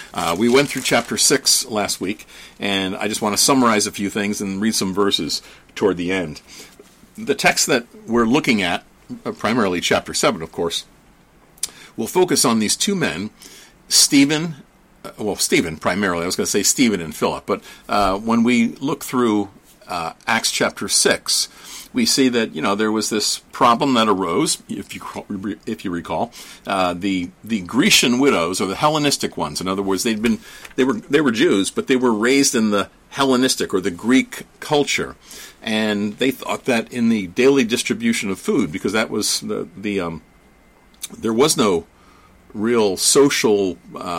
We went through chapter 6 last week, and I just want to summarize a few things and read some verses toward the end. The text that we're looking at, primarily chapter 7, of course, will focus on these two men, Stephen primarily. I was going to say Stephen and Philip, but when we look through Acts chapter 6, we see that there was this problem that arose, if you recall, the Grecian widows, or the Hellenistic ones. In other words, they were Jews, but they were raised in the Hellenistic or the Greek culture, and they thought that in the daily distribution of food, because that was there was no real social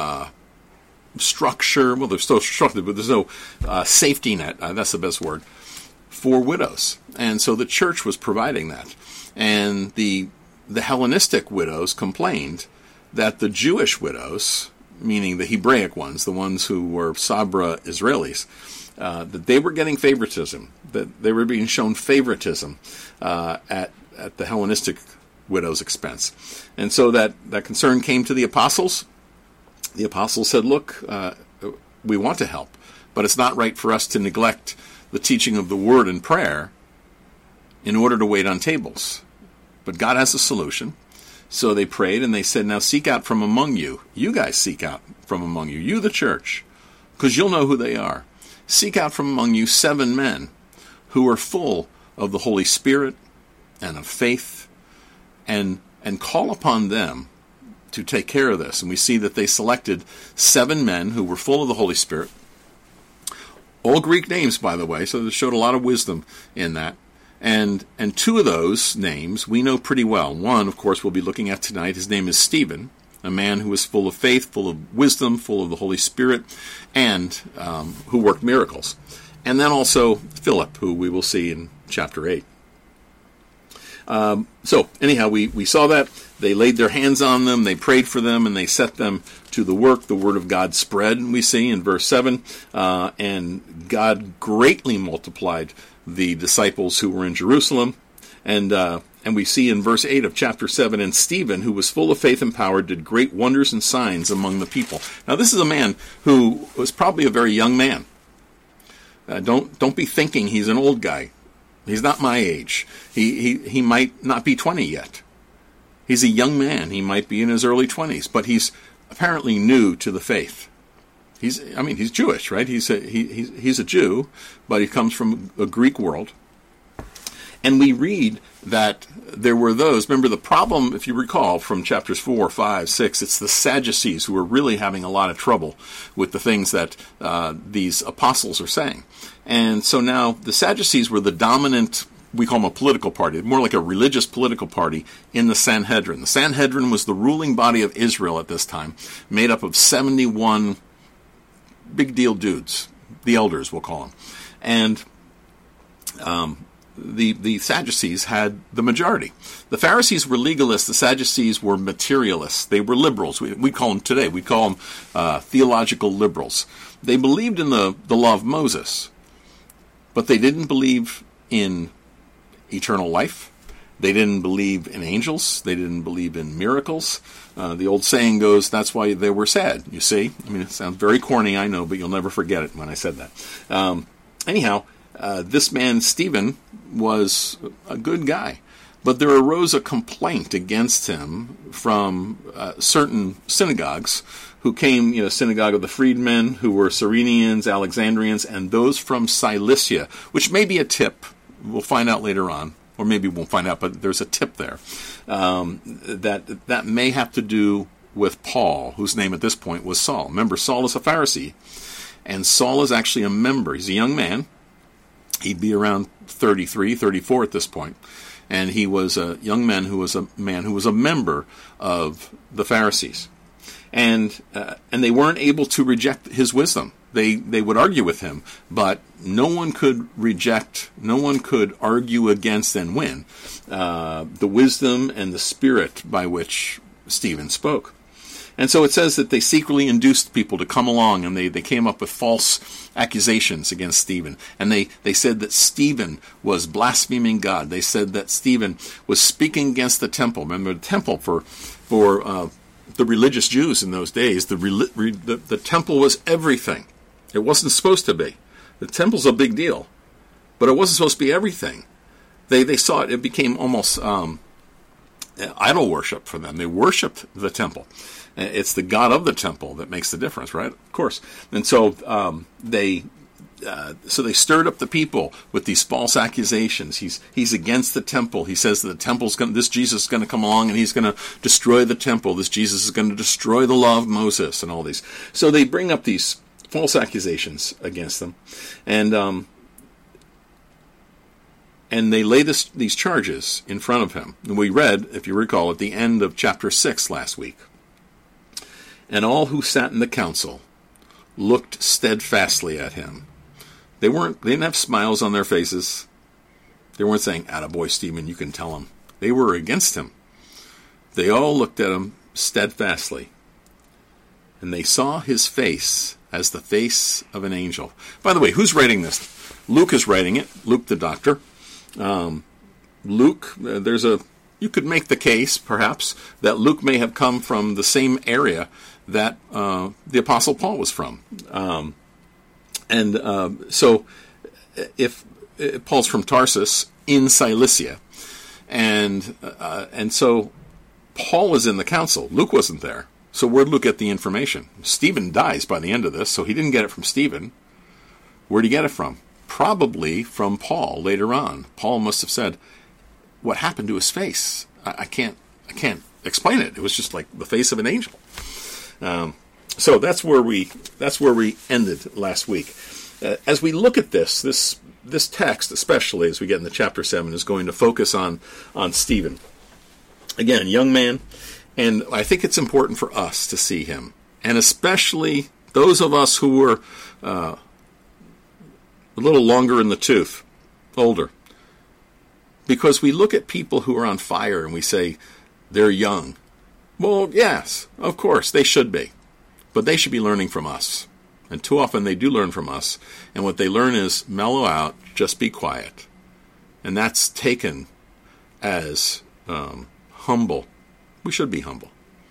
structure. Well, there's social structure, but there's no safety net. That's the best word for widows, and so the church was providing that. And the Hellenistic widows complained that the Jewish widows, meaning the Hebraic ones, the ones who were Sabra Israelis, that they were getting favoritism, that they were being shown favoritism at the Hellenistic widows' expense. And so that concern came to the apostles. The apostles said, look, we want to help, but it's not right for us to neglect the teaching of the word and prayer in order to wait on tables. But God has a solution. So they prayed and they said, now seek out from among you. You guys seek out from among you. You, the church, because you'll know who they are. Seek out from among you 7 men who are full of the Holy Spirit and of faith, and call upon them to take care of this. And we see that they selected 7 men who were full of the Holy Spirit. All Greek names, by the way, so they showed a lot of wisdom in that. And 2 of those names we know pretty well. One, of course, we'll be looking at tonight. His name is Stephen, a man who was full of faith, full of wisdom, full of the Holy Spirit, and who worked miracles. And then also Philip, who we will see in chapter 8. So anyhow, we saw that. They laid their hands on them, they prayed for them, and they set them to the work. The word of God spread, we see in verse 7, and God greatly multiplied the disciples who were in Jerusalem. And we see in verse 8 of chapter 7, and Stephen, who was full of faith and power, did great wonders and signs among the people. Now this is a man who was probably a very young man. Don't be thinking he's an old guy. He's not my age. He might not be 20 yet. He's a young man. He might be in his early 20s, but he's apparently new to the faith. He's Jewish, right? He's a Jew, but he comes from a Greek world. And we read that there were those. Remember the problem, if you recall, from chapters 4, 5, 6, it's the Sadducees who were really having a lot of trouble with the things that these apostles are saying. And so now the Sadducees were the dominant, we call them a political party, more like a religious political party in the Sanhedrin. The Sanhedrin was the ruling body of Israel at this time, made up of 71 big deal dudes, the elders we'll call them. And the Sadducees had the majority. The Pharisees were legalists. The Sadducees were materialists. They were liberals. We call them today. We call them theological liberals. They believed in the law of Moses, but they didn't believe in eternal life. They didn't believe in angels. They didn't believe in miracles. The old saying goes, that's why they were sad, you see. I mean, it sounds very corny, I know, but you'll never forget it when I said that. Anyhow, this man, Stephen, was a good guy. But there arose a complaint against him from certain synagogues who came, synagogue of the freedmen, who were Cyrenians, Alexandrians, and those from Cilicia, which may be a tip. We'll find out later on. Or maybe we won't find out, but there's a tip there. That may have to do with Paul, whose name at this point was Saul. Remember, Saul is a Pharisee, and Saul is actually a member. He's a young man. He'd be around 33, 34 at this point. And he was a young man who was a member of the Pharisees. And they weren't able to reject his wisdom. They would argue with him, but no one could argue against and win the wisdom and the spirit by which Stephen spoke. And so it says that they secretly induced people to come along, and they came up with false accusations against Stephen. And they said that Stephen was blaspheming God. They said that Stephen was speaking against the temple. Remember, the temple for the religious Jews in those days, the temple was everything. It wasn't supposed to be. The temple's a big deal, but it wasn't supposed to be everything. They saw it became almost idol worship for them. They worshipped the temple. It's the God of the temple that makes the difference, right? Of course. And so they stirred up the people with these false accusations. He's against the temple. He says that the temple's this Jesus is going to come along and he's going to destroy the temple. This Jesus is going to destroy the law of Moses and all these. So they bring up these false accusations against them, and they lay these charges in front of him. And we read, if you recall, at the end of chapter 6 last week. And all who sat in the council looked steadfastly at him. They didn't have smiles on their faces. They weren't saying, "Attaboy, Stephen, you can tell him." They were against him. They all looked at him steadfastly. And they saw his face as the face of an angel. By the way, who's writing this? Luke is writing it. Luke the doctor. Luke, you could make the case, perhaps, that Luke may have come from the same area that the Apostle Paul was from. So if Paul's from Tarsus in Cilicia, and so Paul was in the council. Luke wasn't there. So where'd Luke get the information? Stephen dies by the end of this, so he didn't get it from Stephen. Where'd he get it from? Probably from Paul later on. Paul must have said, "What happened to his face? I can't explain it. It was just like the face of an angel." So that's where we ended last week. As we look at this text, especially as we get into chapter 7, is going to focus on Stephen. Again, young man, and I think it's important for us to see him, and especially those of us who were a little longer in the tooth, older, because we look at people who are on fire and we say they're young. Well, yes, of course, they should be. But they should be learning from us. And too often they do learn from us. And what they learn is mellow out, just be quiet. And that's taken as humble. We should be humble.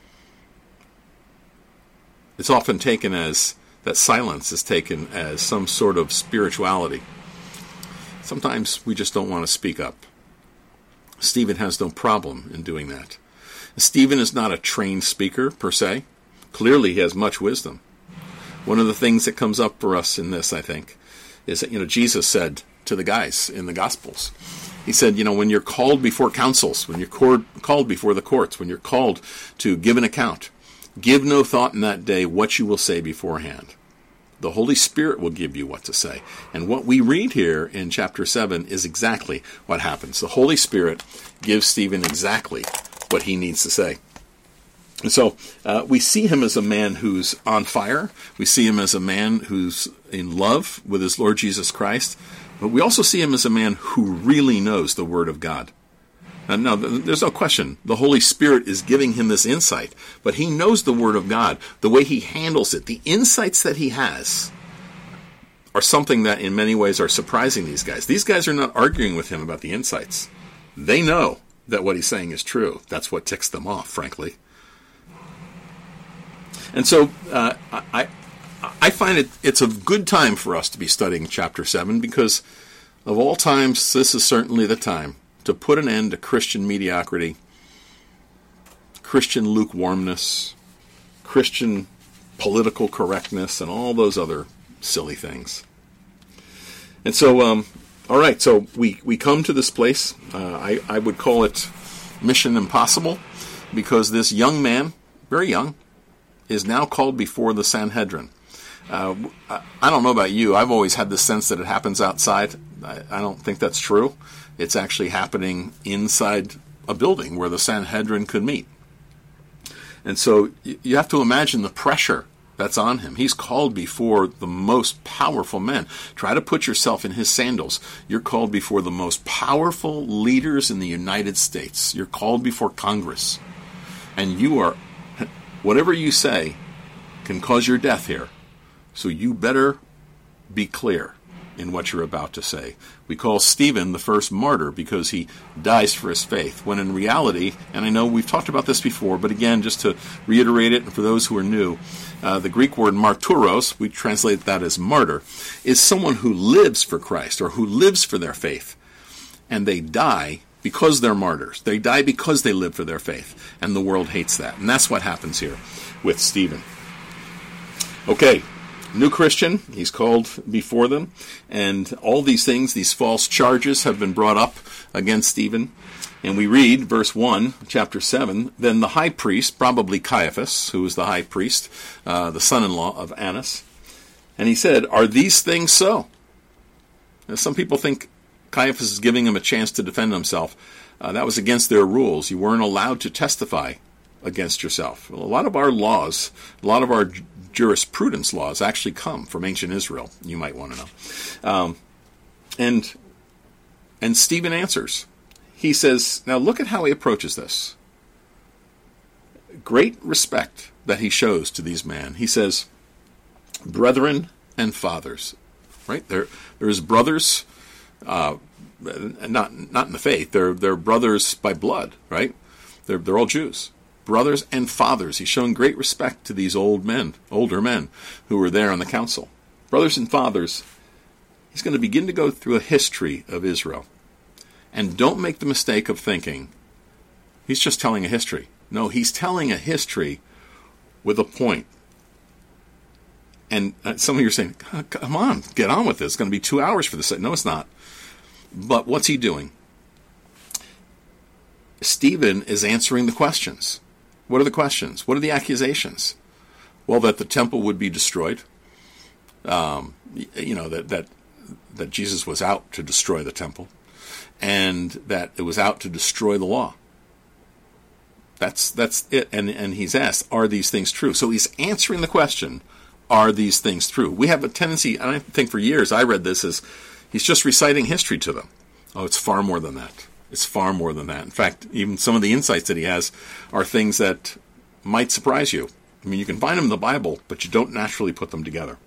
It's often taken as that silence is taken as some sort of spirituality. Sometimes we just don't want to speak up. Stephen has no problem in doing that. Stephen is not a trained speaker, per se. Clearly, he has much wisdom. One of the things that comes up for us in this, I think, is that, Jesus said to the guys in the Gospels, he said, when you're called before councils, when you're called before the courts, when you're called to give an account, give no thought in that day what you will say beforehand. The Holy Spirit will give you what to say. And what we read here in chapter 7 is exactly what happens. The Holy Spirit gives Stephen exactly what he needs to say. And so we see him as a man who's on fire. We see him as a man who's in love with his Lord Jesus Christ. But we also see him as a man who really knows the Word of God. Now, there's no question. The Holy Spirit is giving him this insight. But he knows the Word of God, the way he handles it. The insights that he has are something that in many ways are surprising these guys. These guys are not arguing with him about the insights. They know that what he's saying is true. That's what ticks them off, frankly. And so I find it's a good time for us to be studying chapter 7 because of all times, this is certainly the time to put an end to Christian mediocrity, Christian lukewarmness, Christian political correctness, and all those other silly things. And so, all right, so we come to this place. I would call it Mission Impossible because this young man, very young, is now called before the Sanhedrin. I don't know about you. I've always had the sense that it happens outside. I don't think that's true. It's actually happening inside a building where the Sanhedrin could meet. And so you have to imagine the pressure that's on him. He's called before the most powerful men. Try to put yourself in his sandals. You're called before the most powerful leaders in the United States. You're called before Congress. And you are, whatever you say can cause your death here. So you better be clear. in what you're about to say. We call Stephen the first martyr because he dies for his faith, when in reality, and I know we've talked about this before, but again, just to reiterate it, and for those who are new, the Greek word marturos, we translate that as martyr, is someone who lives for Christ or who lives for their faith, and they die because they're martyrs. They die because they live for their faith, and the world hates that. And that's what happens here with Stephen. Okay, new Christian, he's called before them, and all these things, these false charges have been brought up against Stephen. And we read, verse 1, chapter 7, then the high priest, probably Caiaphas, who was the high priest, the son-in-law of Annas, and he said, are these things so? Now, some people think Caiaphas is giving him a chance to defend himself. That was against their rules. You weren't allowed to testify against yourself. Well, a lot of our laws, a lot of our jurisprudence laws actually come from ancient Israel, you might want to know. And Stephen answers. He says, now look at how he approaches this. Great respect that he shows to these men. He says, brethren and fathers. Right? There's brothers, not in the faith. They're brothers by blood, right? They're all Jews. Brothers and fathers. He's shown great respect to these older men who were there on the council. Brothers and fathers, he's going to begin to go through a history of Israel. And don't make the mistake of thinking he's just telling a history. No, he's telling a history with a point. And some of you are saying, come on, get on with this. It's going to be 2 hours for this. No, it's not. But what's he doing? Stephen is answering the questions. What are the questions? What are the accusations? Well, that the temple would be destroyed. That Jesus was out to destroy the temple, and that it was out to destroy the law. That's it. And he's asked, are these things true? So he's answering the question, are these things true? We have a tendency, and I think for years I read this as he's just reciting history to them. Oh, it's far more than that. It's far more than that. In fact, even some of the insights that he has are things that might surprise you. I mean, you can find them in the Bible, but you don't naturally put them together.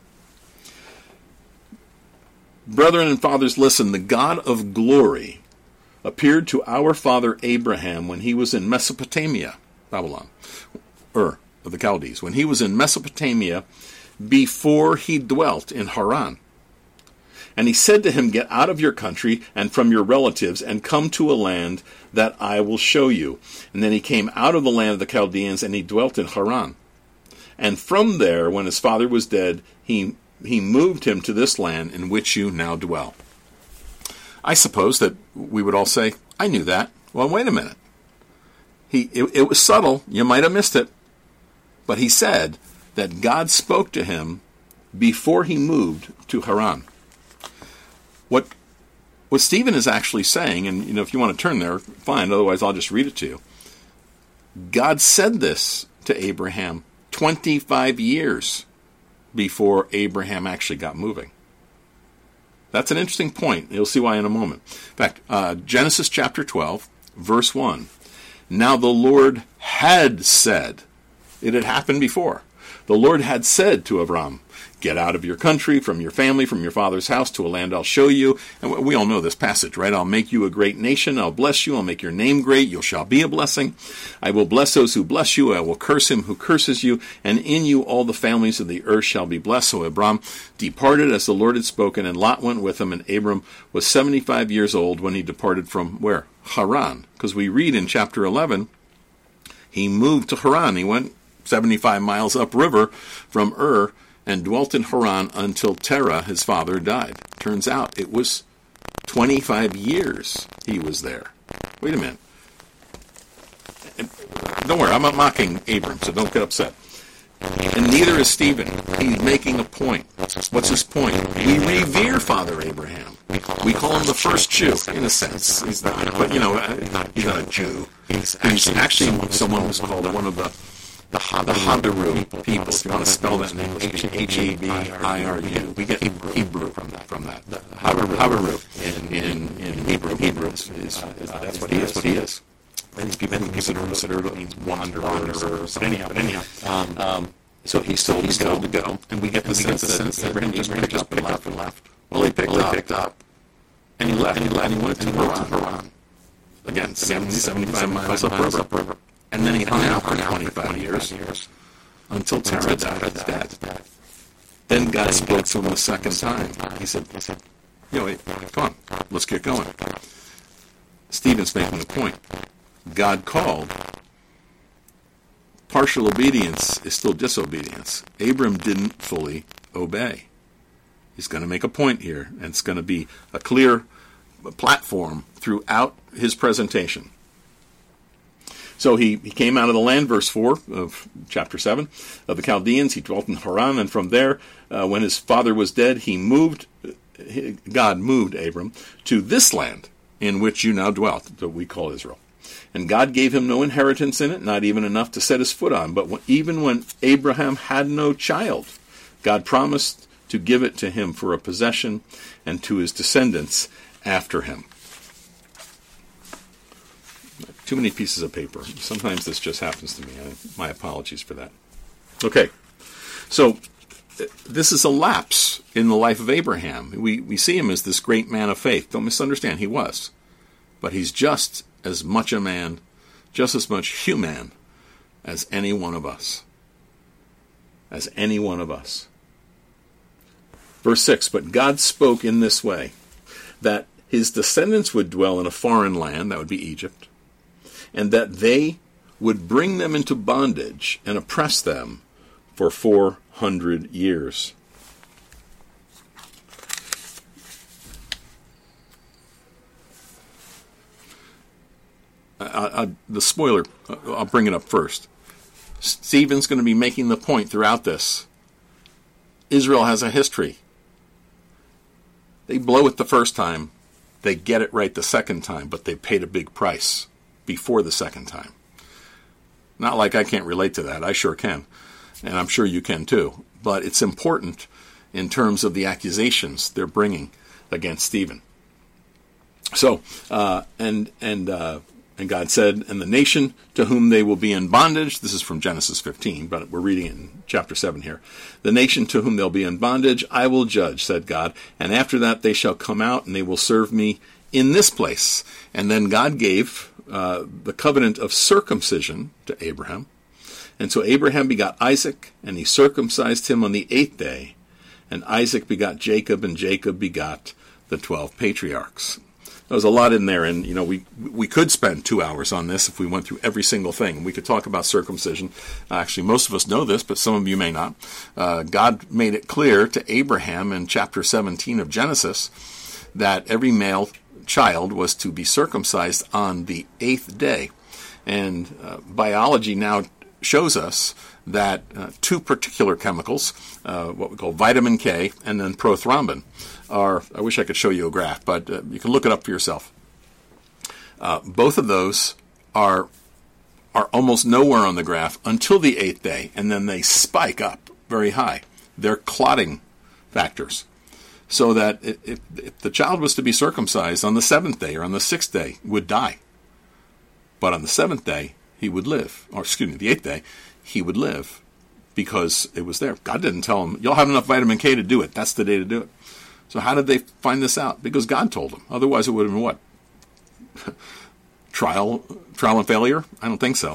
Brethren and fathers, listen, the God of glory appeared to our father Abraham when he was in Mesopotamia, Babylon, Ur of the Chaldees, when he was in Mesopotamia before he dwelt in Haran. And he said to him, get out of your country and from your relatives and come to a land that I will show you. And then he came out of the land of the Chaldeans and he dwelt in Haran. And from there, when his father was dead, he moved him to this land in which you now dwell. I suppose that we would all say, I knew that. Well, wait a minute. It was subtle. You might have missed it. But he said that God spoke to him before he moved to Haran. What Stephen is actually saying, and if you want to turn there, fine, otherwise I'll just read it to you. God said this to Abraham 25 years before Abraham actually got moving. That's an interesting point. You'll see why in a moment. In fact, Genesis chapter 12, verse 1. Now the Lord had said, it had happened before. The Lord had said to Abram, get out of your country, from your family, from your father's house, to a land I'll show you. And we all know this passage, right? I'll make you a great nation. I'll bless you. I'll make your name great. You shall be a blessing. I will bless those who bless you. I will curse him who curses you. And in you all the families of the earth shall be blessed. So Abram departed as the Lord had spoken, and Lot went with him. And Abram was 75 years old when he departed from where? Haran. Because we read in chapter 11, he moved to Haran. He went 75 miles upriver from Ur, and dwelt in Haran until Terah, his father, died. Turns out it was 25 years he was there. Wait a minute. Don't worry, I'm not mocking Abram, so don't get upset. And neither is Stephen. He's making a point. What's his point? We revere Father Abraham. We call him the first Jew, in a sense. He's not, but he's not a Jew. He's actually someone who's called one of the Habiru people. If you want to spell that in English, Habiru. We get Hebrew from that. Habiru in Hebrew is that's what he is. Many people consider it means wanderer. But anyhow, so he's told to go, and we get the sense that Abraham just picked up and left. Well, he picked up, and he left, and he went to Haran. Again, 75 miles upriver. And then he hung out for 25 years until Terah died. Then God spoke to him the second time. He said, wait, come on, let's get going. Stephen's making a point. God called. Partial obedience is still disobedience. Abram didn't fully obey. He's going to make a point here, and it's going to be a clear platform throughout his presentation. So he came out of the land, verse 4 of chapter 7, of the Chaldeans. He dwelt in Haran, and from there, when his father was dead, God moved Abram to this land in which you now dwelt, that we call Israel. And God gave him no inheritance in it, not even enough to set his foot on. But even when Abraham had no child, God promised to give it to him for a possession and to his descendants after him. Too many pieces of paper. Sometimes this just happens to me. My apologies for that. Okay, so this is a lapse in the life of Abraham. We see him as this great man of faith. Don't misunderstand, he was. But he's just as much a man, just as much human as any one of us. As any one of us. Verse 6, but God spoke in this way, that his descendants would dwell in a foreign land, that would be Egypt, and that they would bring them into bondage and oppress them for 400 years. The spoiler, I'll bring it up first. Stephen's going to be making the point throughout this. Israel has a history. They blow it the first time. They get it right the second time, but they paid a big price before the second time. Not like I can't relate to that. I sure can. And I'm sure you can too. But it's important in terms of the accusations they're bringing against Stephen. So, and God said, and the nation to whom they will be in bondage, this is from Genesis 15, but we're reading it in chapter 7 here. The nation to whom they'll be in bondage, I will judge, said God, and after that they shall come out and they will serve me in this place. And then God gave the covenant of circumcision to Abraham. And so Abraham begot Isaac, and he circumcised him on the 8th day. And Isaac begot Jacob, and Jacob begot the 12 patriarchs. There's a lot in there, and we could spend 2 hours on this if we went through every single thing. We could talk about circumcision. Actually, most of us know this, but some of you may not. God made it clear to Abraham in chapter 17 of Genesis that every male child was to be circumcised on the 8th day. And biology now shows us that two particular chemicals, what we call vitamin K and then prothrombin, are, I wish I could show you a graph, but you can look it up for yourself. Both of those are almost nowhere on the graph until the 8th day, and then they spike up very high. They're clotting factors. So that if the child was to be circumcised on the 7th day or on the 6th day, would die. But on the 7th day, he would live. Or excuse me, the 8th day, he would live because it was there. God didn't tell him, you'll have enough vitamin K to do it. That's the day to do it. So how did they find this out? Because God told them. Otherwise it would have been what? Trial and failure? I don't think so.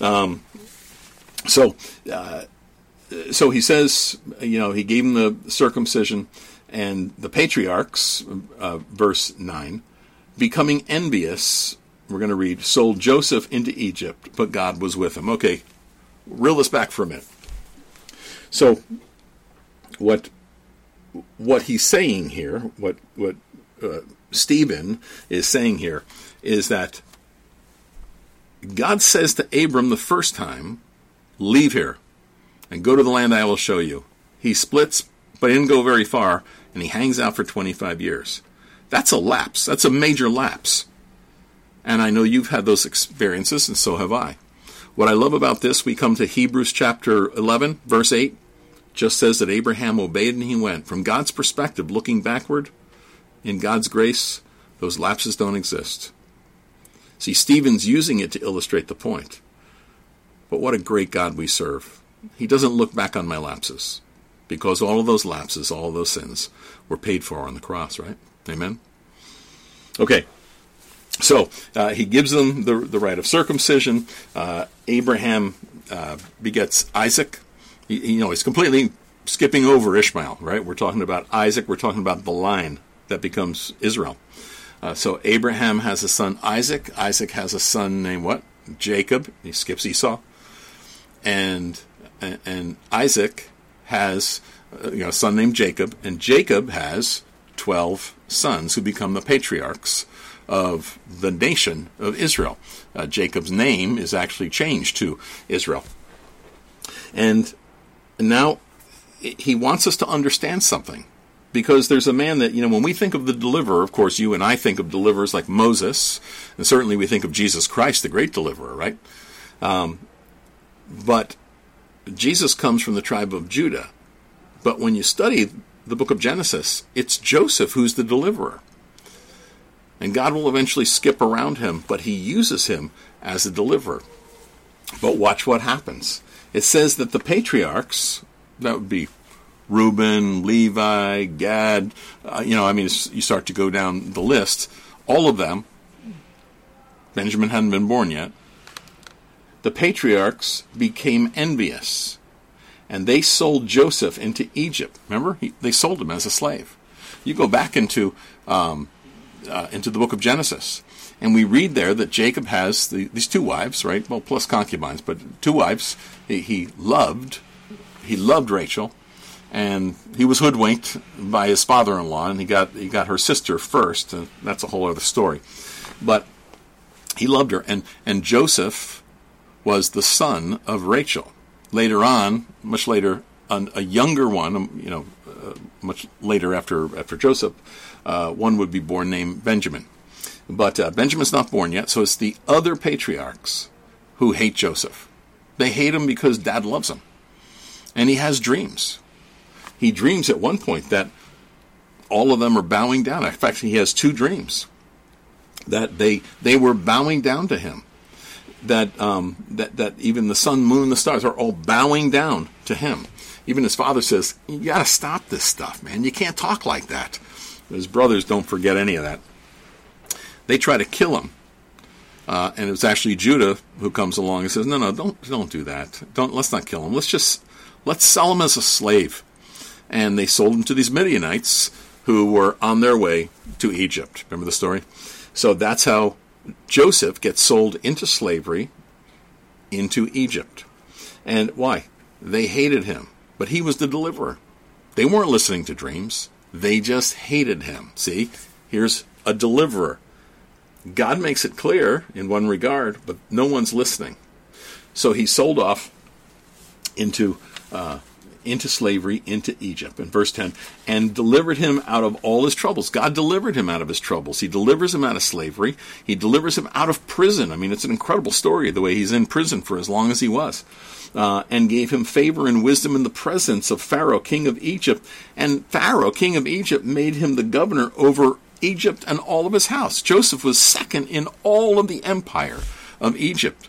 So he says, he gave them the circumcision, and the patriarchs, verse 9, becoming envious, we're going to read, sold Joseph into Egypt, but God was with him. Okay, reel this back for a minute. So what he's saying here, what Stephen is saying here, is that God says to Abram the first time, leave here and go to the land I will show you. He splits, but he didn't go very far, and he hangs out for 25 years. That's a lapse. That's a major lapse. And I know you've had those experiences, and so have I. What I love about this, we come to Hebrews chapter 11, verse 8. Just says that Abraham obeyed and he went. From God's perspective, looking backward, in God's grace, those lapses don't exist. See, Stephen's using it to illustrate the point. But what a great God we serve. He doesn't look back on my lapses. because all of those lapses, all of those sins were paid for on the cross, right? Amen? Okay, so he gives them the rite of circumcision. Abraham begets Isaac. He's completely skipping over Ishmael, right? We're talking about Isaac. We're talking about the line that becomes Israel. So Abraham has a son, Isaac. Isaac has a son named what? Jacob. He skips Esau. And Isaac has a son named Jacob. And Jacob has 12 sons who become the patriarchs of the nation of Israel. Jacob's name is actually changed to Israel. And now he wants us to understand something. Because there's a man that, when we think of the deliverer, of course, you and I think of deliverers like Moses, and certainly we think of Jesus Christ, the great deliverer, right? But Jesus comes from the tribe of Judah. But when you study the book of Genesis, it's Joseph who's the deliverer. And God will eventually skip around him, but he uses him as a deliverer. But watch what happens. It says that the patriarchs, that would be Reuben, Levi, Gad, you start to go down the list. All of them, Benjamin hadn't been born yet, the patriarchs became envious. And they sold Joseph into Egypt. Remember? They sold him as a slave. You go back into the book of Genesis, and we read there that Jacob has these two wives, right? Well, plus concubines, but two wives. He loved Rachel. And he was hoodwinked by his father-in-law, and he got her sister first, and that's a whole other story. But he loved her, and Joseph was the son of Rachel. Later on, much later, a younger one, much later after Joseph, one would be born named Benjamin. But Benjamin's not born yet, so it's the other patriarchs who hate Joseph. They hate him because Dad loves him, and he has dreams. He dreams at one point that all of them are bowing down. In fact, he has two dreams that they were bowing down to him. That even the sun, moon, the stars are all bowing down to him. Even his father says, "You got to stop this stuff, man. You can't talk like that." His brothers don't forget any of that. They try to kill him, and it was actually Judah who comes along and says, "No, don't do that. Let's not kill him. Let's sell him as a slave." And they sold him to these Midianites who were on their way to Egypt. Remember the story? So that's how Joseph gets sold into slavery into Egypt. And why? They hated him. But he was the deliverer. They weren't listening to dreams. They just hated him. See? Here's a deliverer. God makes it clear in one regard, but no one's listening. So he's sold off into slavery, into Egypt. In verse 10, and delivered him out of all his troubles. God delivered him out of his troubles. He delivers him out of slavery. He delivers him out of prison. I mean, it's an incredible story, the way he's in prison for as long as he was. And gave him favor and wisdom in the presence of Pharaoh, king of Egypt. And Pharaoh, king of Egypt, made him the governor over Egypt and all of his house. Joseph was second in all of the empire of Egypt.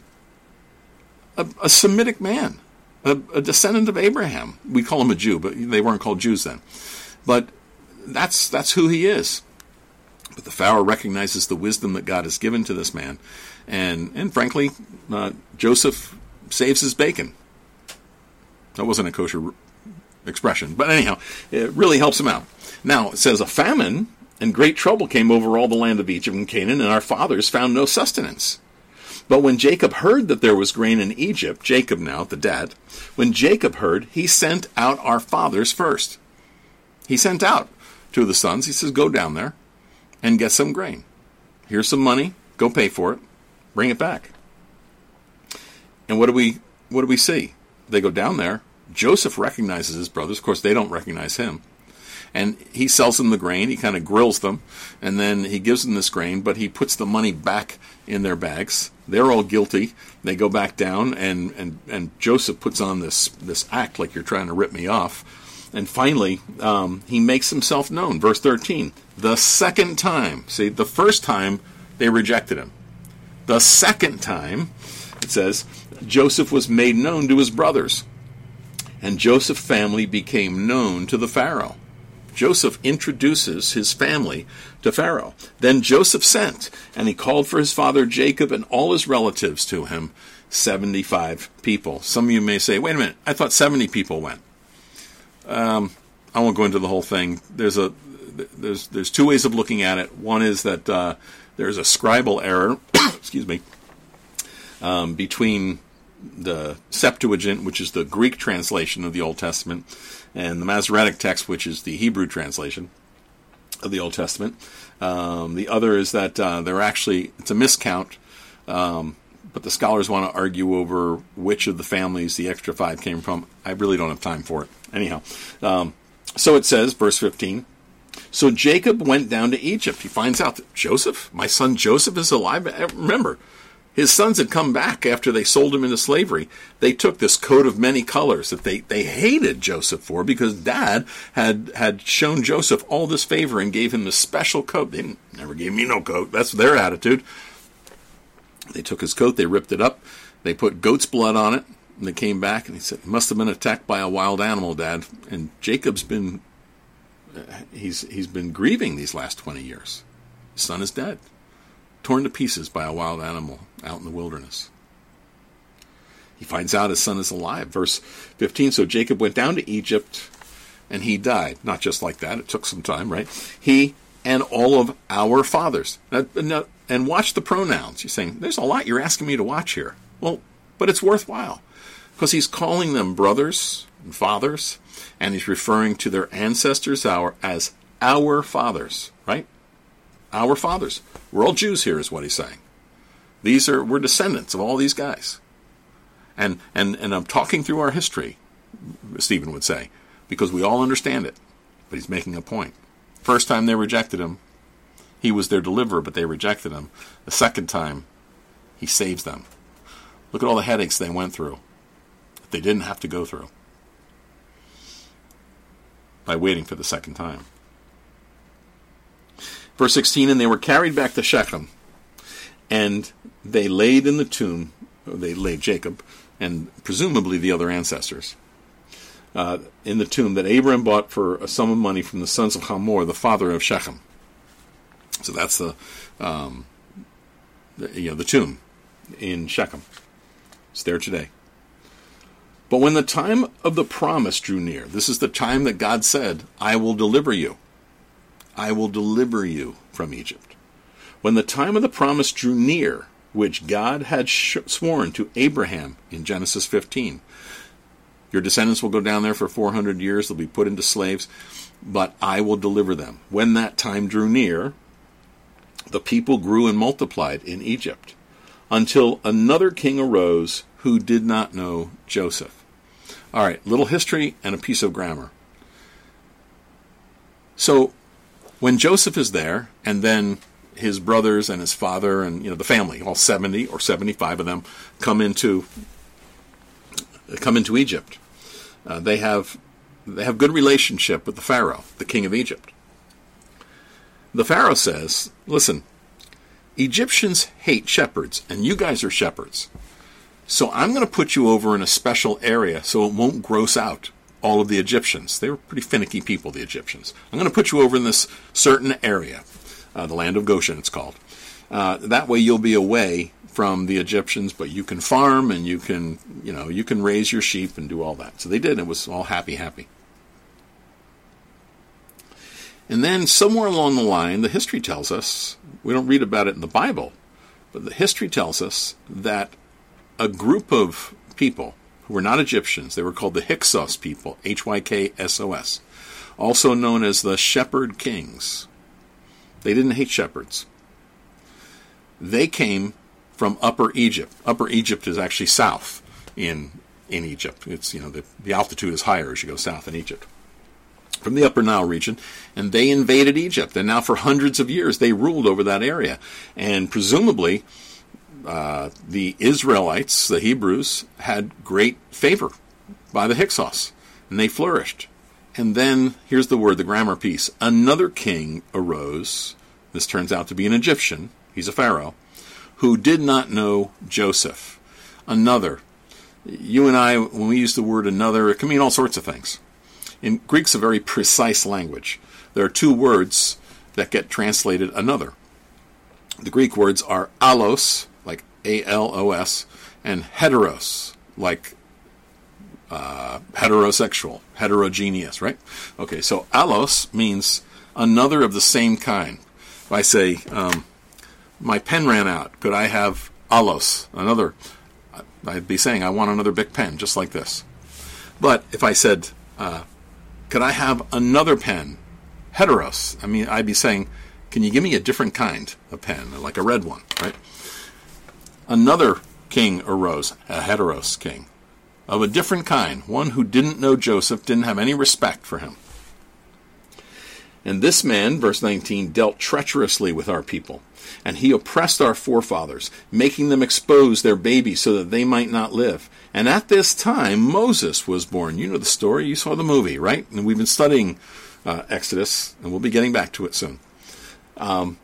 A Semitic man. A descendant of Abraham. We call him a Jew, but they weren't called Jews then. But that's who he is. But the Pharaoh recognizes the wisdom that God has given to this man. And frankly, Joseph saves his bacon. That wasn't a kosher expression. But anyhow, it really helps him out. Now, it says, a famine and great trouble came over all the land of Egypt and Canaan, and our fathers found no sustenance. But when Jacob heard that there was grain in Egypt, Jacob now, the dad, when Jacob heard, he sent out our fathers first. He sent out two of the sons. He says, go down there and get some grain. Here's some money. Go pay for it. Bring it back. And what do we see? They go down there. Joseph recognizes his brothers. Of course, they don't recognize him. And he sells them the grain. He kind of grills them. And then he gives them this grain, but he puts the money back in their bags. They're all guilty. They go back down, and Joseph puts on this act like you're trying to rip me off. And finally, he makes himself known. Verse 13, the second time. See, the first time they rejected him. The second time, it says, Joseph was made known to his brothers. and Joseph's family became known to the Pharaoh. Joseph introduces his family to Pharaoh. Then Joseph sent, and he called for his father Jacob and all his relatives to him, 75 people. Some of you may say, wait a minute, I thought 70 people went. I won't go into the whole thing. There's two ways of looking at it. One is that there's a scribal error, excuse me, between the Septuagint, which is the Greek translation of the Old Testament, and the Masoretic text, which is the Hebrew translation of the Old Testament. The other is that it's a miscount, but the scholars want to argue over which of the families the extra 5 came from. I really don't have time for it. Anyhow, so it says, verse 15, so Jacob went down to Egypt. He finds out that Joseph, my son Joseph, is alive. Remember, his sons had come back after they sold him into slavery. They took this coat of many colors that they hated Joseph for, because Dad had shown Joseph all this favor and gave him this special coat. They never gave me no coat. That's their attitude. They took his coat, they ripped it up, they put goat's blood on it, and they came back and he said, must have been attacked by a wild animal, Dad. And Jacob's been, he's been grieving these last 20 years. His son is dead, torn to pieces by a wild animal out in the wilderness. He finds out his son is alive. Verse 15, so Jacob went down to Egypt and he died. Not just like that, it took some time, right? He and all of our fathers. And watch the pronouns. You're saying, there's a lot you're asking me to watch here. Well, but it's worthwhile, because he's calling them brothers and fathers, and he's referring to their ancestors as our fathers, right? Our fathers. We're all Jews here, is what he's saying. We're descendants of all these guys. And I'm talking through our history, Stephen would say, because we all understand it. But he's making a point. First time they rejected him, he was their deliverer, but they rejected him. The second time, he saves them. Look at all the headaches they went through that they didn't have to go through by waiting for the second time. Verse 16, and they were carried back to Shechem, and they laid in the tomb, they laid Jacob, and presumably the other ancestors, in the tomb that Abraham bought for a sum of money from the sons of Hamor, the father of Shechem. So that's the tomb in Shechem. It's there today. But when the time of the promise drew near, this is the time that God said, I will deliver you. I will deliver you from Egypt. When the time of the promise drew near, which God had sworn to Abraham in Genesis 15, your descendants will go down there for 400 years, they'll be put into slaves, but I will deliver them. When that time drew near, the people grew and multiplied in Egypt, until another king arose who did not know Joseph. All right, little history and a piece of grammar. So, when Joseph is there, and then his brothers and his father and the family, all 70 or 75 of them, come into Egypt. They have good relationship with the Pharaoh, the king of Egypt. The Pharaoh says, listen, Egyptians hate shepherds, and you guys are shepherds. So I'm going to put you over in a special area so it won't gross out all of the Egyptians. They were pretty finicky people, the Egyptians. I'm going to put you over in this certain area, the land of Goshen it's called. That way you'll be away from the Egyptians, but you can farm and you can raise your sheep and do all that. So they did, and it was all happy. And then somewhere along the line, the history tells us, we don't read about it in the Bible, but the history tells us that a group of people who were not Egyptians, they were called the Hyksos people, Hyksos, also known as the Shepherd Kings. They didn't hate shepherds. They came from Upper Egypt. Upper Egypt is actually south in Egypt. It's the altitude is higher as you go south in Egypt. From the Upper Nile region, and they invaded Egypt. And now for hundreds of years they ruled over that area. And presumably the Israelites, the Hebrews, had great favor by the Hyksos, and they flourished. And then, here's the word, the grammar piece. Another king arose. This turns out to be an Egyptian. He's a pharaoh, who did not know Joseph. Another. You and I, when we use the word another, it can mean all sorts of things. In Greek's a very precise language. There are two words that get translated another. The Greek words are allos, like A-L-O-S, and heteros, like heterosexual, heterogeneous, right? Okay, so allos means another of the same kind. If I say, my pen ran out, could I have allos, another? I'd be saying, I want another Bic pen, just like this. But if I said, could I have another pen, heteros, I'd be saying, can you give me a different kind of pen, like a red one, right? Another king arose, a heteros king, of a different kind, one who didn't know Joseph, didn't have any respect for him. And this man, verse 19, dealt treacherously with our people, and he oppressed our forefathers, making them expose their babies so that they might not live. And at this time, Moses was born. You know the story. You saw the movie, right? And we've been studying Exodus, and we'll be getting back to it soon. At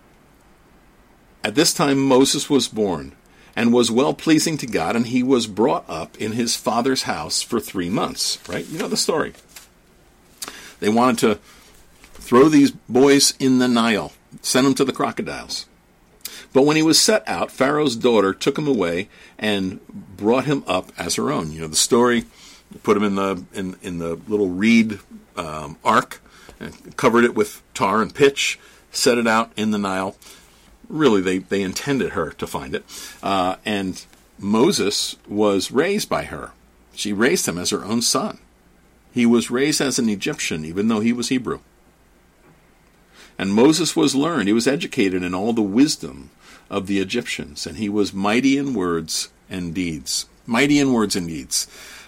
this time, Moses was born and was well-pleasing to God, and he was brought up in his father's house for 3 months, right? You know the story. They wanted to throw these boys in the Nile, send them to the crocodiles. But when he was set out, Pharaoh's daughter took him away and brought him up as her own. You know the story. Put him in the little reed ark, and covered it with tar and pitch, set it out in the Nile. Really, they intended her to find it. And Moses was raised by her. She raised him as her own son. He was raised as an Egyptian, even though he was Hebrew. And Moses was learned. He was educated in all the wisdom of the Egyptians. And he was mighty in words and deeds. Mighty in words and deeds.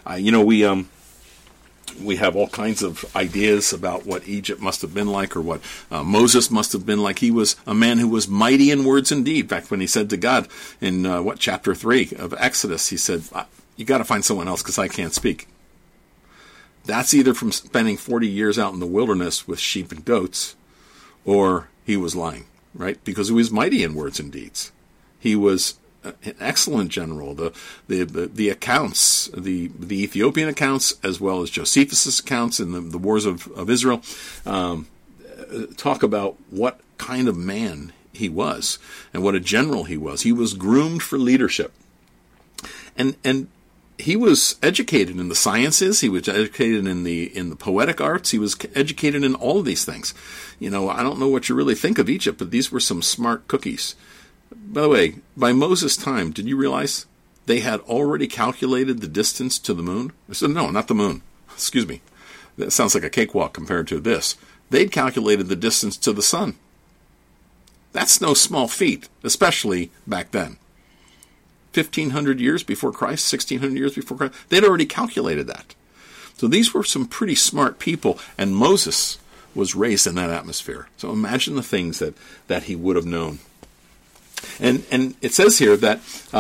We have all kinds of ideas about what Egypt must have been like, or what Moses must have been like. He was a man who was mighty in words and deed. In fact, when he said to God in chapter 3 of Exodus, he said, you got to find someone else because I can't speak. That's either from spending 40 years out in the wilderness with sheep and goats, or he was lying, right? Because he was mighty in words and deeds. He was an excellent general. The accounts, the Ethiopian accounts, as well as Josephus' accounts in the wars of Israel, talk about what kind of man he was and what a general he was. He was groomed for leadership, and he was educated in the sciences. He was educated in the poetic arts. He was educated in all of these things. I don't know what you really think of Egypt, but these were some smart cookies. By the way, by Moses' time, did you realize they had already calculated the distance to the moon? I said, no, not the moon. Excuse me. That sounds like a cakewalk compared to this. They'd calculated the distance to the sun. That's no small feat, especially back then. 1,500 years before Christ, 1,600 years before Christ, they'd already calculated that. So these were some pretty smart people, and Moses was raised in that atmosphere. So imagine the things that he would have known. And it says here that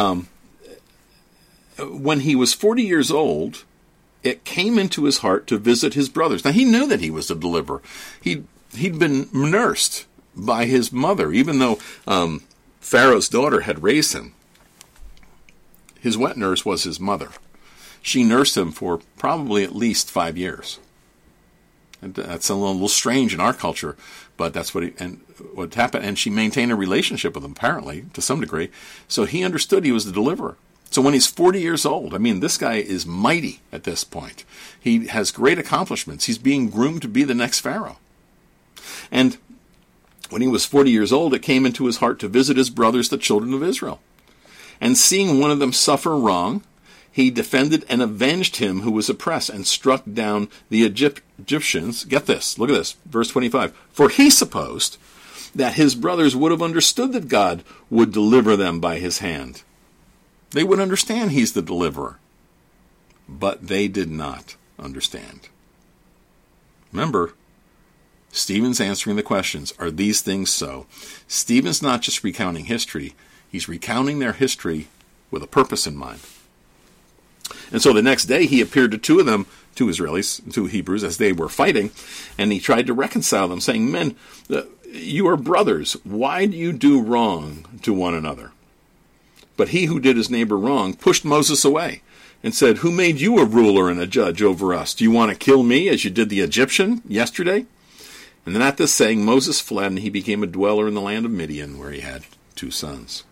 when he was 40 years old, it came into his heart to visit his brothers. Now, he knew that he was a deliverer. He'd been nursed by his mother, even though Pharaoh's daughter had raised him. His wet nurse was his mother. She nursed him for probably at least 5 years. And that's a little strange in our culture, but that's what happened. And she maintained a relationship with him, apparently, to some degree. So he understood he was the deliverer. So when he's 40 years old, this guy is mighty at this point. He has great accomplishments. He's being groomed to be the next Pharaoh. And when he was 40 years old, it came into his heart to visit his brothers, the children of Israel. And seeing one of them suffer wrong, he defended and avenged him who was oppressed and struck down the Egyptians. Get this, look at this, verse 25. For he supposed that his brothers would have understood that God would deliver them by his hand. They would understand he's the deliverer. But they did not understand. Remember, Stephen's answering the questions. Are these things so? Stephen's not just recounting history. He's recounting their history with a purpose in mind. And so the next day he appeared to two of them, two Israelis, two Hebrews, as they were fighting, and he tried to reconcile them, saying, Men, you are brothers. Why do you do wrong to one another? But he who did his neighbor wrong pushed Moses away, and said, "Who made you a ruler and a judge over us? Do you want to kill me as you did the Egyptian yesterday?" And then at this saying, Moses fled, and he became a dweller in the land of Midian, where he had 2 sons.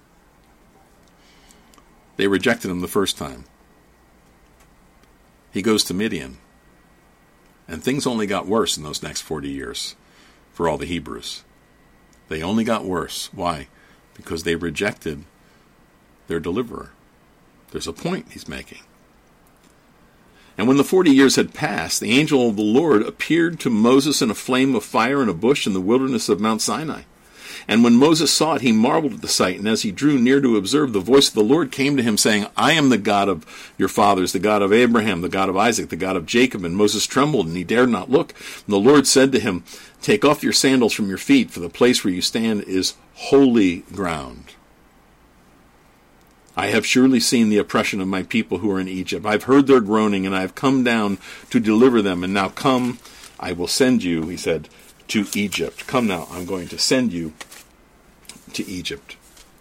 They rejected him the first time. He goes to Midian. And things only got worse in those next 40 years for all the Hebrews. They only got worse. Why? Because they rejected their deliverer. There's a point he's making. And when the 40 years had passed, the angel of the Lord appeared to Moses in a flame of fire in a bush in the wilderness of Mount Sinai. And when Moses saw it, he marveled at the sight. And as he drew near to observe, the voice of the Lord came to him, saying, "I am the God of your fathers, the God of Abraham, the God of Isaac, the God of Jacob." And Moses trembled, and he dared not look. And the Lord said to him, "Take off your sandals from your feet, for the place where you stand is holy ground. I have surely seen the oppression of my people who are in Egypt. I've heard their groaning, and I have come down to deliver them. And now come, I will send you," he said, "to Egypt." Come now, I'm going to send you to Egypt.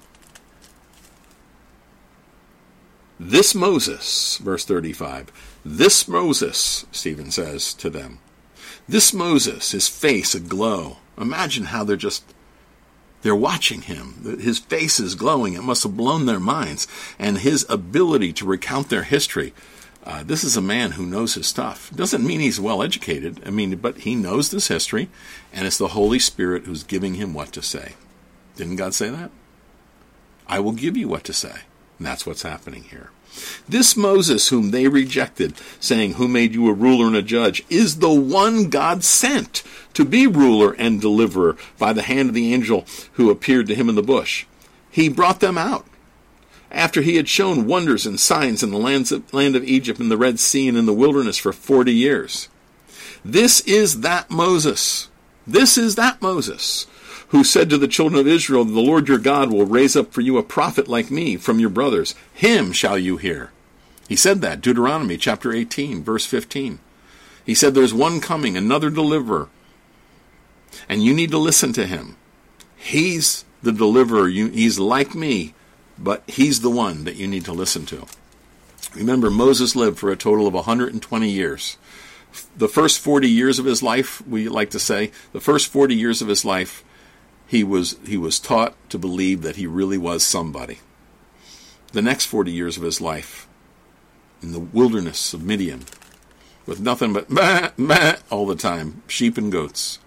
This Moses, verse 35, this Moses, Stephen says to them, this Moses, his face aglow. Imagine how they're watching him. His face is glowing. It must have blown their minds. And his ability to recount their history. This is a man who knows his stuff. Doesn't mean he's well educated. But he knows this history, and it's the Holy Spirit who's giving him what to say. Didn't God say that? I will give you what to say. And that's what's happening here. This Moses whom they rejected, saying, "Who made you a ruler and a judge?" is the one God sent to be ruler and deliverer by the hand of the angel who appeared to him in the bush. He brought them out after he had shown wonders and signs in the land of Egypt and the Red Sea and in the wilderness for 40 years. This is that Moses. This is that Moses who said to the children of Israel, "The Lord your God will raise up for you a prophet like me from your brothers. Him shall you hear." He said that, Deuteronomy chapter 18, verse 15. He said there's one coming, another deliverer, and you need to listen to him. He's the deliverer. He's like me, but he's the one that you need to listen to. Remember, Moses lived for a total of 120 years. The first 40 years of his life, we like to say, the first 40 years of his life, he was taught to believe that he really was somebody. The next 40 years of his life, in the wilderness of Midian, with nothing but bah, bah, all the time, sheep and goats,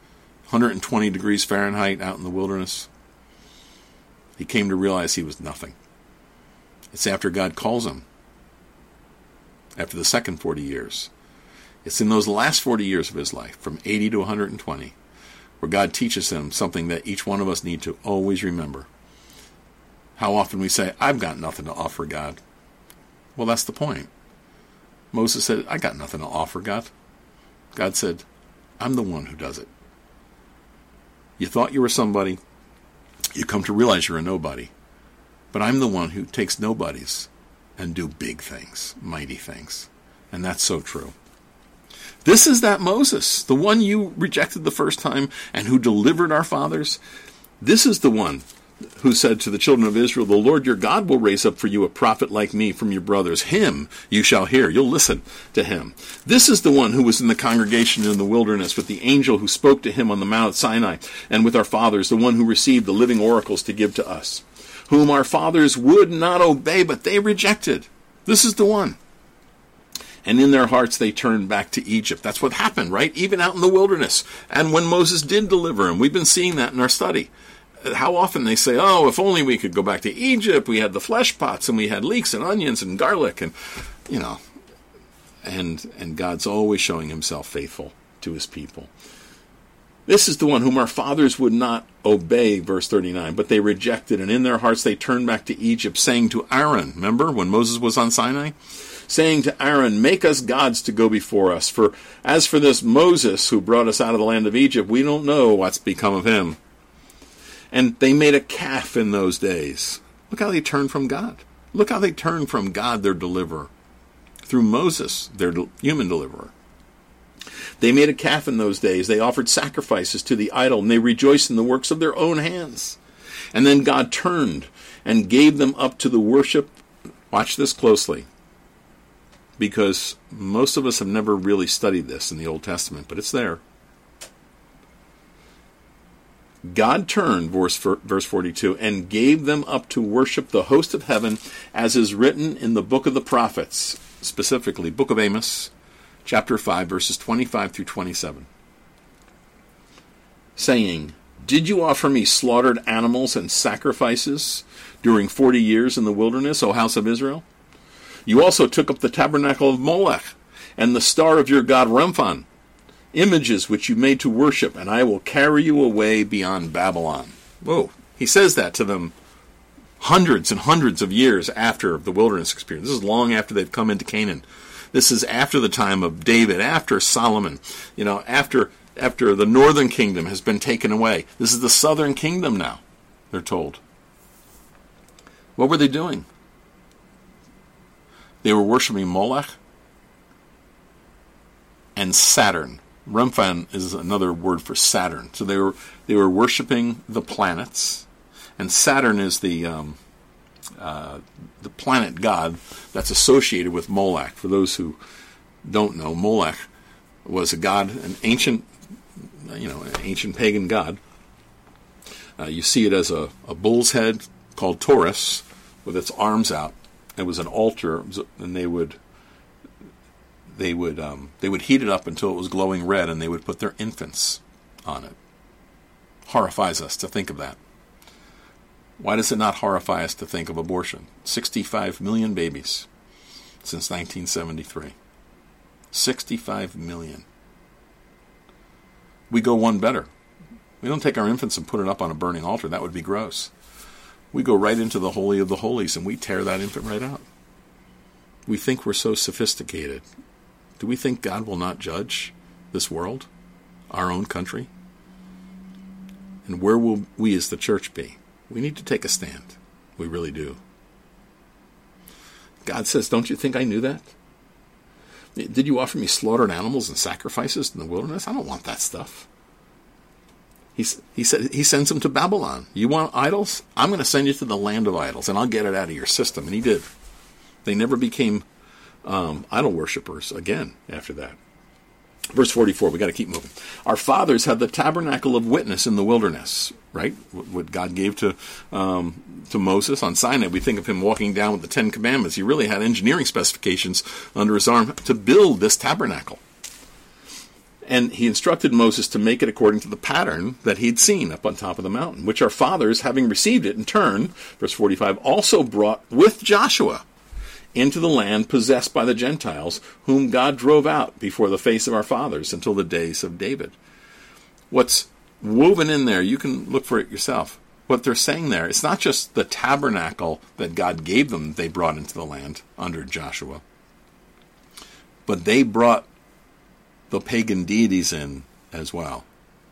120 degrees Fahrenheit out in the wilderness, he came to realize he was nothing. It's after God calls him, after the second 40 years. It's in those last 40 years of his life, from 80 to 120, where God teaches him something that each one of us need to always remember. How often we say, "I've got nothing to offer God." Well, that's the point. Moses said, "I got nothing to offer God." God said, "I'm the one who does it. You thought you were somebody. You come to realize you're a nobody. But I'm the one who takes nobodies and do big things, mighty things." And that's so true. This is that Moses, the one you rejected the first time and who delivered our fathers. This is the one who said to the children of Israel, "The Lord your God will raise up for you a prophet like me from your brothers. Him you shall hear." You'll listen to him. This is the one who was in the congregation in the wilderness with the angel who spoke to him on the Mount Sinai and with our fathers, the one who received the living oracles to give to us, whom our fathers would not obey, but they rejected. This is the one. And in their hearts they turned back to Egypt. That's what happened, right? Even out in the wilderness. And when Moses did deliver him, we've been seeing that in our study. How often they say, "Oh, if only we could go back to Egypt. We had the flesh pots and we had leeks and onions and garlic," and and God's always showing himself faithful to his people. This is the one whom our fathers would not obey, verse 39, but they rejected, and in their hearts they turned back to Egypt, saying to Aaron, remember when Moses was on Sinai? Saying to Aaron, "Make us gods to go before us. For as for this Moses who brought us out of the land of Egypt, we don't know what's become of him." And they made a calf in those days. Look how they turned from God. Look how they turned from God, their deliverer, through Moses, their human deliverer. They made a calf in those days. They offered sacrifices to the idol, and they rejoiced in the works of their own hands. And then God turned and gave them up to the worship, watch this closely, because most of us have never really studied this in the Old Testament, but it's there. God turned, verse 42, and gave them up to worship the host of heaven, as is written in the book of the prophets, specifically book of Amos, chapter 5, verses 25 through 27. Saying, did you offer me slaughtered animals and sacrifices during 40 years in the wilderness, O house of Israel? You also took up the tabernacle of Molech and the star of your god Remphan, images which you made to worship, and I will carry you away beyond Babylon. Whoa. He says that to them hundreds and hundreds of years after the wilderness experience. This is long after they've come into Canaan. This is after the time of David, after Solomon, after the northern kingdom has been taken away. This is the southern kingdom now, they're told. What were they doing? They were worshiping Molech and Saturn. Remphan is another word for Saturn. So they were worshiping the planets, and Saturn is the planet god that's associated with Molech. For those who don't know, Molech was a god, an ancient pagan god. You see it as a bull's head called Taurus with its arms out. It was an altar, and they would heat it up until it was glowing red, and they would put their infants on it. Horrifies us to think of that. Why does it not horrify us to think of abortion? 65 million babies since 1973. 65 million. We go one better. We don't take our infants and put it up on a burning altar. That would be gross. We go right into the Holy of the Holies and we tear that infant right out. We think we're so sophisticated. Do we think God will not judge this world, our own country? And where will we as the church be? We need to take a stand. We really do. God says, don't you think I knew that? Did you offer me slaughtered animals and sacrifices in the wilderness? I don't want that stuff. He sends them to Babylon. You want idols? I'm going to send you to the land of idols, and I'll get it out of your system. And he did. They never became idol worshippers again after that. Verse 44, we got to keep moving. Our fathers had the tabernacle of witness in the wilderness, right? What God gave to Moses on Sinai. We think of him walking down with the Ten Commandments. He really had engineering specifications under his arm to build this tabernacle. And he instructed Moses to make it according to the pattern that he'd seen up on top of the mountain, which our fathers, having received it in turn, verse 45, also brought with Joshua into the land possessed by the Gentiles, whom God drove out before the face of our fathers until the days of David. What's woven in there, you can look for it yourself. What they're saying there, it's not just the tabernacle that God gave them they brought into the land under Joshua, but they brought the pagan deities in as well.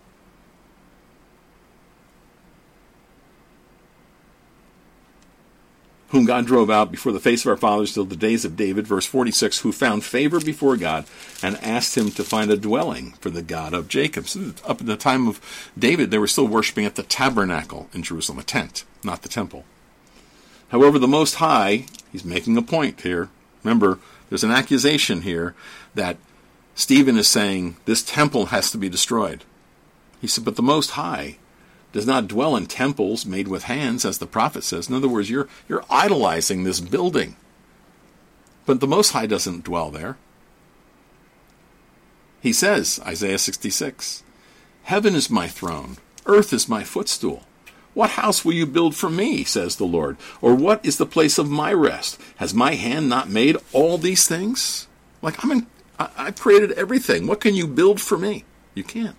Whom God drove out before the face of our fathers till the days of David, verse 46, who found favor before God and asked him to find a dwelling for the God of Jacob. So up in the time of David, they were still worshiping at the tabernacle in Jerusalem, a tent, not the temple. However, the Most High, he's making a point here. Remember, there's an accusation here that Stephen is saying this temple has to be destroyed. He said, but the Most High does not dwell in temples made with hands, as the prophet says. In other words, you're idolizing this building. But the Most High doesn't dwell there. He says, Isaiah 66, heaven is my throne, earth is my footstool. What house will you build for me, says the Lord? Or what is the place of my rest? Has my hand not made all these things? Like, I created everything. What can you build for me? You can't.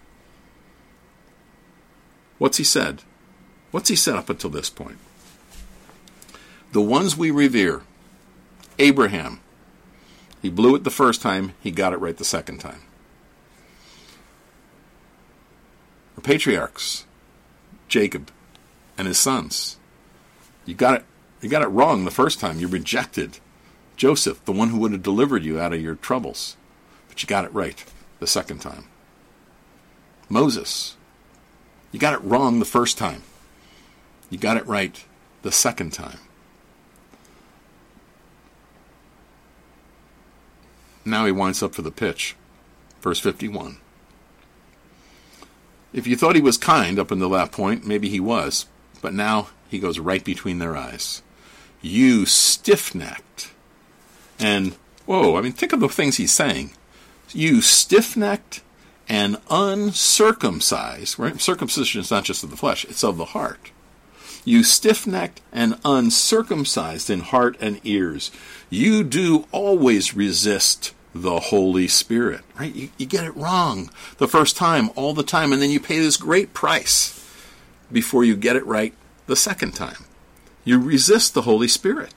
What's he said? What's he said up until this point? The ones we revere. Abraham. He blew it the first time. He got it right the second time. The patriarchs. Jacob and his sons. You got it wrong the first time. You rejected Joseph, the one who would have delivered you out of your troubles. But you got it right the second time. Moses. You got it wrong the first time. You got it right the second time. Now he winds up for the pitch. Verse 51. If you thought he was kind up until that point, maybe he was. But now he goes right between their eyes. You stiff-necked. And, whoa, I mean, think of the things he's saying. You stiff-necked and uncircumcised. Right? Circumcision is not just of the flesh, it's of the heart. You stiff-necked and uncircumcised in heart and ears. You do always resist the Holy Spirit. Right? You get it wrong the first time, all the time, and then you pay this great price before you get it right the second time. You resist the Holy Spirit.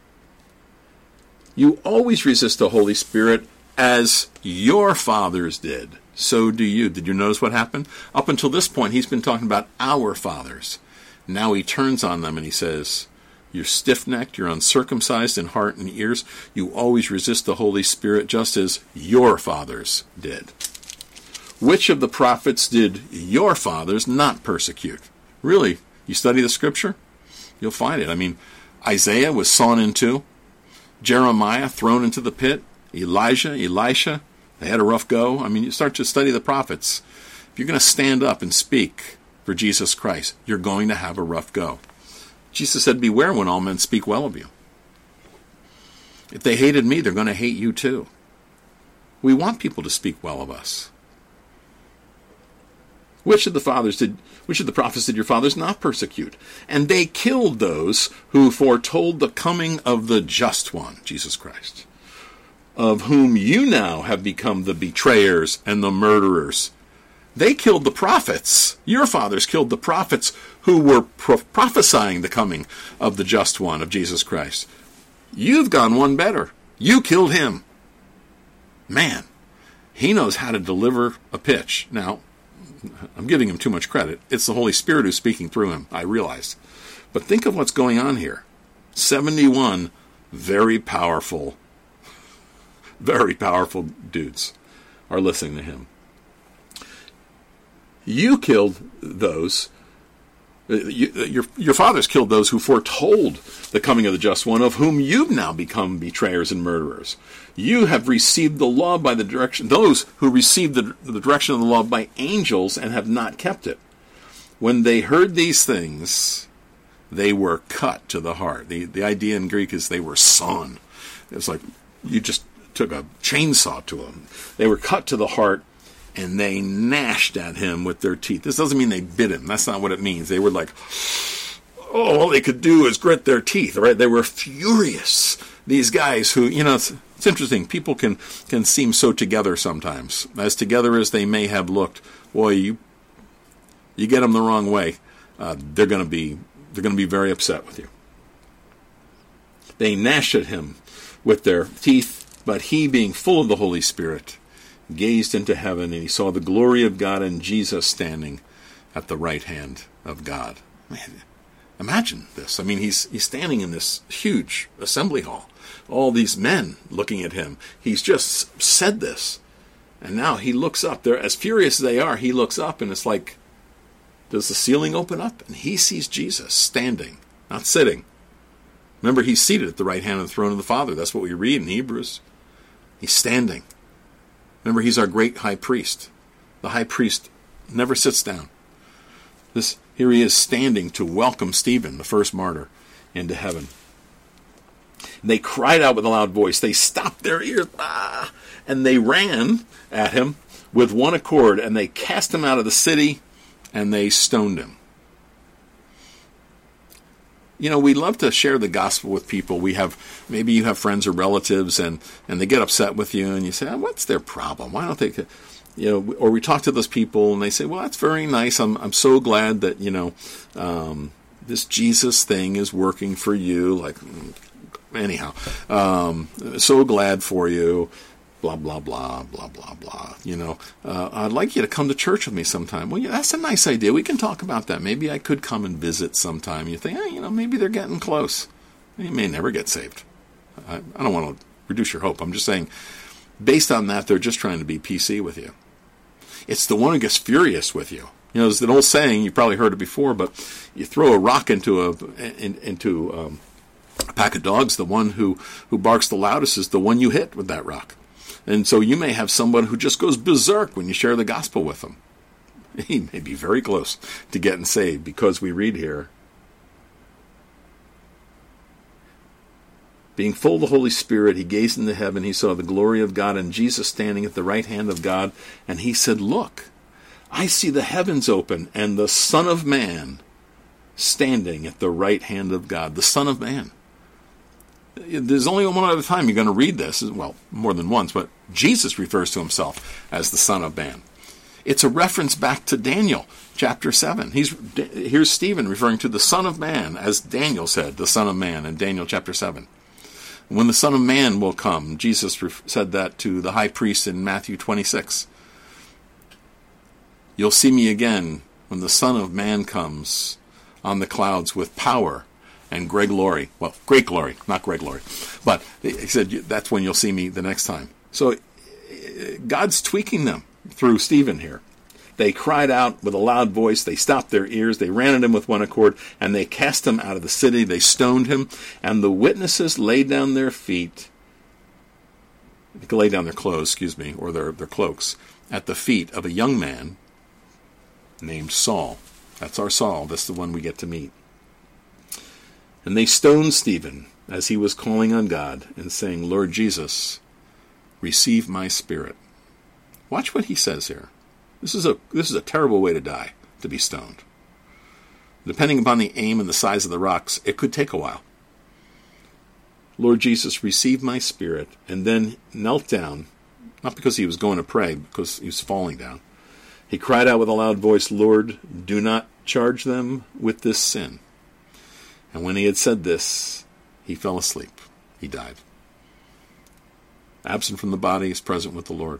You always resist the Holy Spirit as your fathers did. So do you. Did you notice what happened? Up until this point, he's been talking about our fathers. Now he turns on them and he says, you're stiff-necked, you're uncircumcised in heart and ears. You always resist the Holy Spirit just as your fathers did. Which of the prophets did your fathers not persecute? Really, you study the scripture, you'll find it. I mean, Isaiah was sawn in two. Jeremiah thrown into the pit. Elijah, Elisha, they had a rough go. I mean, you start to study the prophets. If you're going to stand up and speak for Jesus Christ, you're going to have a rough go. Jesus said, beware when all men speak well of you. If they hated me, they're going to hate you too. We want people to speak well of us. Which of the prophets did your fathers not persecute? And they killed those who foretold the coming of the just one, Jesus Christ, of whom you now have become the betrayers and the murderers. They killed the prophets. Your fathers killed the prophets who were prophesying the coming of the just one, of Jesus Christ. You've gone one better. You killed him. Man, he knows how to deliver a pitch. Now, I'm giving him too much credit. It's the Holy Spirit who's speaking through him, I realize. But think of what's going on here. 71 very powerful dudes are listening to him. You killed those, your fathers killed those who foretold the coming of the just one, of whom you've now become betrayers and murderers. You have received the law by the direction, those who received the direction of the law by angels and have not kept it. When they heard these things, they were cut to the heart. The idea in Greek is they were sawn. It's like you just took a chainsaw to them. They were cut to the heart, and they gnashed at him with their teeth. This doesn't mean they bit him. That's not what it means. They were like, oh, all they could do is grit their teeth, right? They were furious. These guys who, it's interesting. People can seem so together sometimes. As together as they may have looked, boy, you get them the wrong way, they're going to be very upset with you. They gnashed at him with their teeth, but he, being full of the Holy Spirit, gazed into heaven, and he saw the glory of God and Jesus standing at the right hand of God. Man, imagine this. I mean, he's standing in this huge assembly hall. All these men looking at him. He's just said this. And now he looks up. They're as furious as they are. He looks up, and it's like, does the ceiling open up? And he sees Jesus standing, not sitting. Remember, he's seated at the right hand of the throne of the Father. That's what we read in Hebrews. He's standing. Remember, he's our great high priest. The high priest never sits down. Here he is standing to welcome Stephen, the first martyr, into heaven. They cried out with a loud voice. They stopped their ears. And they ran at him with one accord, and they cast him out of the city, and they stoned him. We love to share the gospel with people. Maybe you have friends or relatives, and they get upset with you, and you say, what's their problem? Why don't they, or we talk to those people, and they say, well, that's very nice. I'm so glad that, this Jesus thing is working for you. Like, anyhow, so glad for you. Blah, blah, blah, blah, blah, blah. I'd like you to come to church with me sometime. Well, yeah, that's a nice idea. We can talk about that. Maybe I could come and visit sometime. You think, maybe they're getting close. You may never get saved. I don't want to reduce your hope. I'm just saying, based on that, they're just trying to be PC with you. It's the one who gets furious with you. There's an old saying, you probably heard it before, but you throw a rock into a pack of dogs, the one who barks the loudest is the one you hit with that rock. And so you may have someone who just goes berserk when you share the gospel with them. He may be very close to getting saved, because we read here, being full of the Holy Spirit, he gazed into heaven, he saw the glory of God and Jesus standing at the right hand of God, and he said, look, I see the heavens open and the Son of Man standing at the right hand of God. The Son of Man. There's only one other time you're going to read this, well, more than once, but Jesus refers to himself as the Son of Man. It's a reference back to Daniel chapter 7. Here's Stephen referring to the Son of Man, as Daniel said, the Son of Man in Daniel chapter 7. When the Son of Man will come, Jesus said that to the high priest in Matthew 26. You'll see me again when the Son of Man comes on the clouds with power and great glory. Well, great glory, not great glory. But he said that's when you'll see me the next time. So God's tweaking them through Stephen here. They cried out with a loud voice. They stopped their ears. They ran at him with one accord, and they cast him out of the city. They stoned him, and the witnesses laid down their feet. They could lay down their clothes, or their cloaks, at the feet of a young man named Saul. That's our Saul. That's the one we get to meet. And they stoned Stephen as he was calling on God and saying, Lord Jesus, receive my spirit. Watch what he says here. This is a terrible way to die, to be stoned. Depending upon the aim and the size of the rocks, it could take a while. Lord Jesus, receive my spirit, and then knelt down, not because he was going to pray, because he was falling down. He cried out with a loud voice, Lord, do not charge them with this sin. And when he had said this, he fell asleep. He died. Absent from the body is present with the Lord.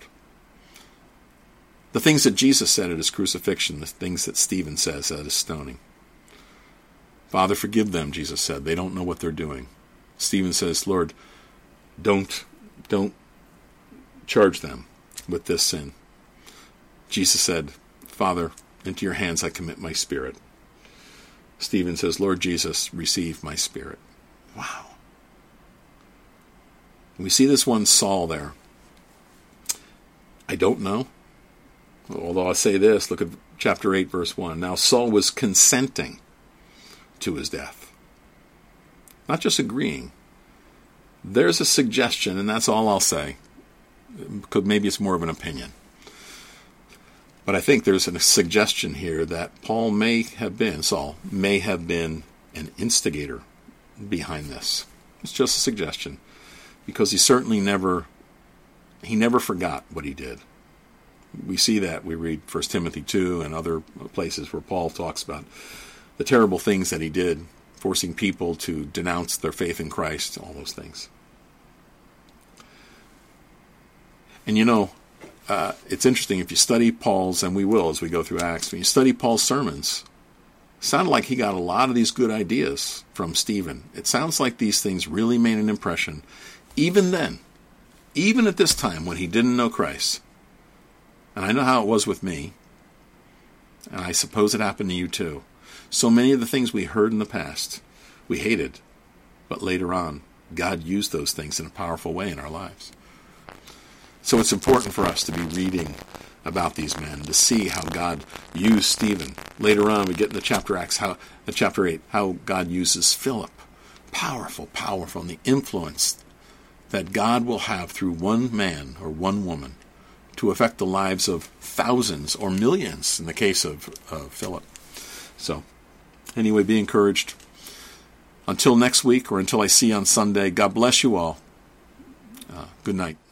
The things that Jesus said at his crucifixion, the things that Stephen says at his stoning. Father, forgive them, Jesus said. They don't know what they're doing. Stephen says, Lord, don't charge them with this sin. Jesus said, Father, into your hands I commit my spirit. Stephen says, Lord Jesus, receive my spirit. Wow. We see this one Saul there. I don't know. Although I'll say this, look at chapter 8, verse 1. Now Saul was consenting to his death. Not just agreeing. There's a suggestion, and that's all I'll say. Because maybe it's more of an opinion. But I think there's a suggestion here that Saul may have been an instigator behind this. It's just a suggestion. Because he certainly never forgot what he did. We see that. We read 1 Timothy 2 and other places where Paul talks about the terrible things that he did, forcing people to denounce their faith in Christ, all those things. And it's interesting, if you study Paul's, and we will as we go through Acts, when you study Paul's sermons, it sounded like he got a lot of these good ideas from Stephen. It sounds like these things really made an impression. Even then, even at this time when he didn't know Christ, and I know how it was with me, and I suppose it happened to you too. So many of the things we heard in the past, we hated, but later on, God used those things in a powerful way in our lives. So it's important for us to be reading about these men, to see how God used Stephen. Later on, we get in the chapter 8, how God uses Philip. Powerful, and the influence that God will have through one man or one woman to affect the lives of thousands or millions in the case of Philip. So, anyway, be encouraged. Until next week, or until I see you on Sunday, God bless you all. Good night.